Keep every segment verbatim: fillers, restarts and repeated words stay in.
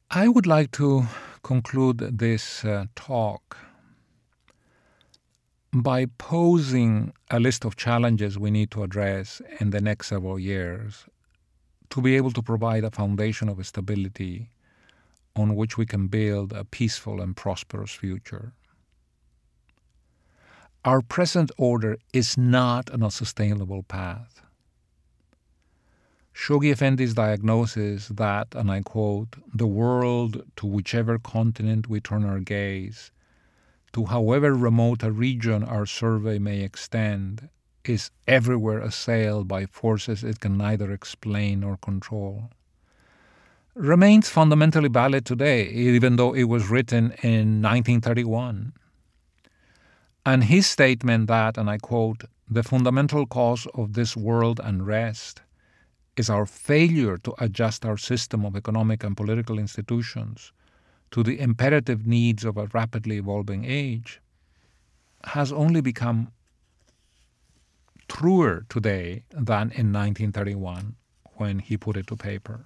I would like to conclude this uh, talk by posing a list of challenges we need to address in the next several years to be able to provide a foundation of stability on which we can build a peaceful and prosperous future. Our present order is not on a sustainable path. Shoghi Effendi's diagnosis that, and I quote, the world, to whichever continent we turn our gaze, to however remote a region our survey may extend, is everywhere assailed by forces it can neither explain nor control, remains fundamentally valid today, even though it was written in nineteen thirty-one. And his statement that, and I quote, the fundamental cause of this world unrest is our failure to adjust our system of economic and political institutions to the imperative needs of a rapidly evolving age, has only become truer today than in nineteen thirty-one when he put it to paper.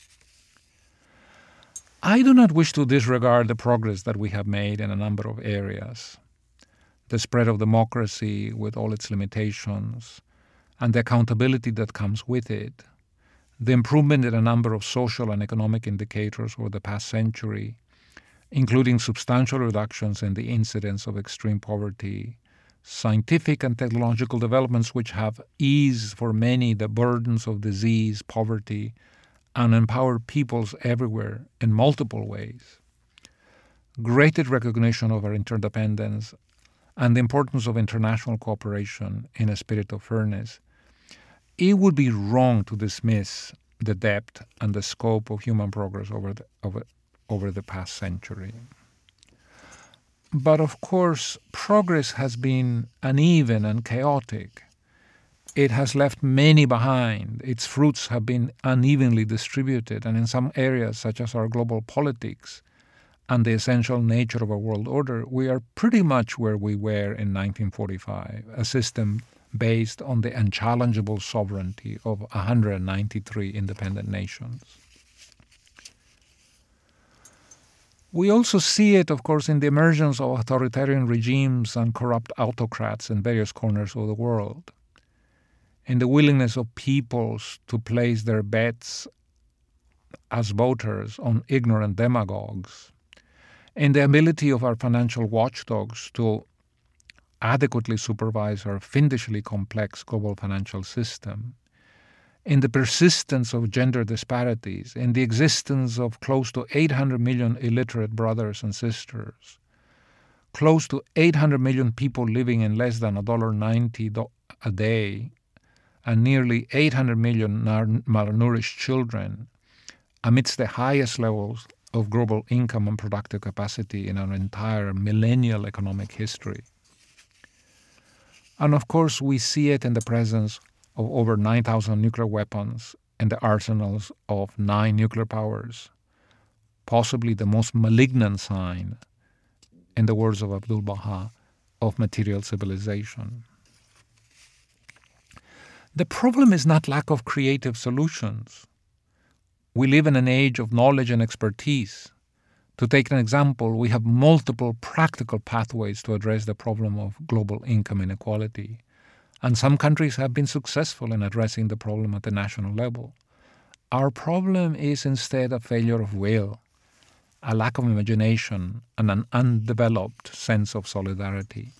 I do not wish to disregard the progress that we have made in a number of areas. The spread of democracy with all its limitations and the accountability that comes with it, the improvement in a number of social and economic indicators over the past century, including substantial reductions in the incidence of extreme poverty, scientific and technological developments which have eased for many the burdens of disease, poverty, and empowered peoples everywhere in multiple ways. Greater recognition of our interdependence and the importance of international cooperation in a spirit of fairness, it would be wrong to dismiss the depth and the scope of human progress over the, over, over the past century. But of course, progress has been uneven and chaotic. It has left many behind. Its fruits have been unevenly distributed, and in some areas, such as our global politics and the essential nature of our world order, we are pretty much where we were in nineteen forty-five, a system based on the unchallengeable sovereignty of one hundred ninety-three independent nations. We also see it, of course, in the emergence of authoritarian regimes and corrupt autocrats in various corners of the world, in the willingness of peoples to place their bets as voters on ignorant demagogues, in the ability of our financial watchdogs to adequately supervise our fiendishly complex global financial system, in the persistence of gender disparities, in the existence of close to eight hundred million illiterate brothers and sisters, close to eight hundred million people living in less than one dollar ninety a day, and nearly eight hundred million malnourished children, amidst the highest levels of global income and productive capacity in our entire millennial economic history. And of course, we see it in the presence of over nine thousand nuclear weapons in the arsenals of nine nuclear powers, possibly the most malignant sign, in the words of Abdul Baha, of material civilization. The problem is not lack of creative solutions. We live in an age of knowledge and expertise. To take an example, we have multiple practical pathways to address the problem of global income inequality. And some countries have been successful in addressing the problem at the national level. Our problem is instead a failure of will, a lack of imagination, and an undeveloped sense of solidarity.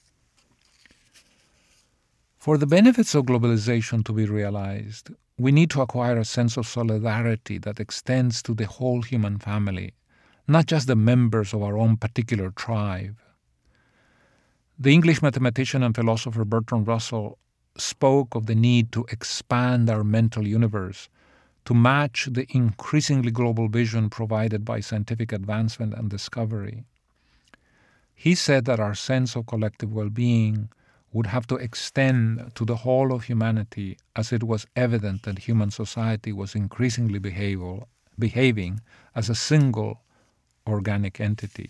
For the benefits of globalization to be realized, we need to acquire a sense of solidarity that extends to the whole human family, not just the members of our own particular tribe. The English mathematician and philosopher Bertrand Russell spoke of the need to expand our mental universe to match the increasingly global vision provided by scientific advancement and discovery. He said that our sense of collective well-being would have to extend to the whole of humanity, as it was evident that human society was increasingly behaving, behaving as a single organic entity.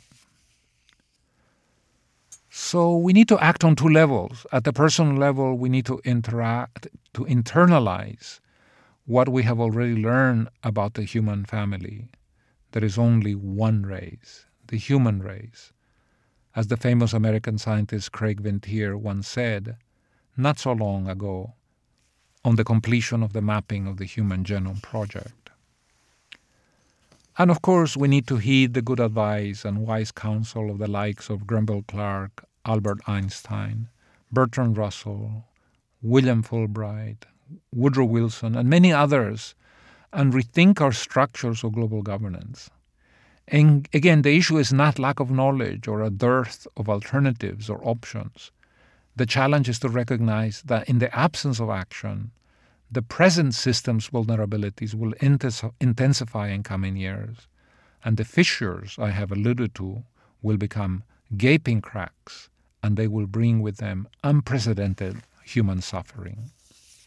So we need to act on two levels. At the personal level, we need to interact, to internalize what we have already learned about the human family, there is only one race, the human race. As the famous American scientist Craig Ventier once said, not so long ago, on the completion of the mapping of the Human Genome Project. And of course, we need to heed the good advice and wise counsel of the likes of Granville Clark, Albert Einstein, Bertrand Russell, William Fulbright, Woodrow Wilson, and many others, and rethink our structures of global governance. And again, the issue is not lack of knowledge or a dearth of alternatives or options. The challenge is to recognize that in the absence of action, the present system's vulnerabilities will intensify in coming years, and the fissures I have alluded to will become gaping cracks, and they will bring with them unprecedented human suffering.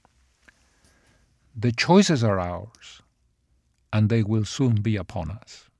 The choices are ours, and they will soon be upon us.